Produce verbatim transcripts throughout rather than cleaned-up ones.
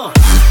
Uh.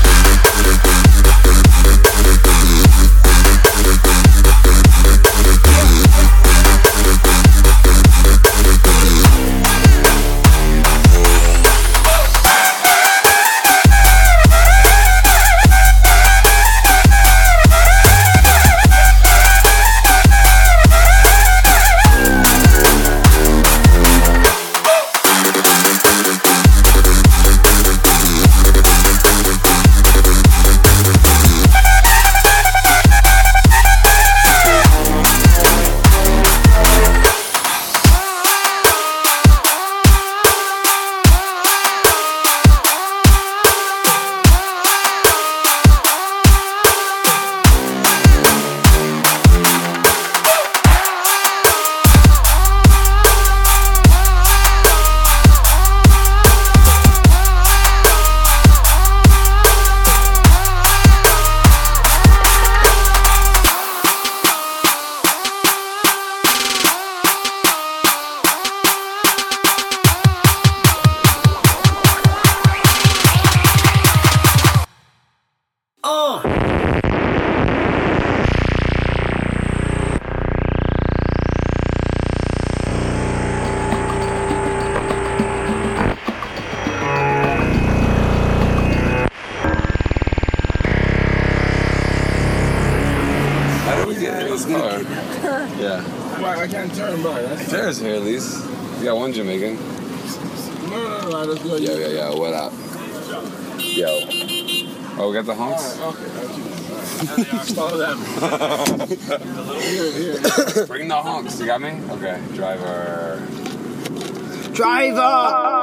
How do we get in this car? Yeah. Why I can't turn by? That's There's here at least. You got one Jamaican. no, no, no. Let's go. Yo, yo, yo, what up? Yo. Oh, we got the honks? Okay, thank you. Follow them. Here, here. Bring the honks. You got me? Okay. Driver. Driver!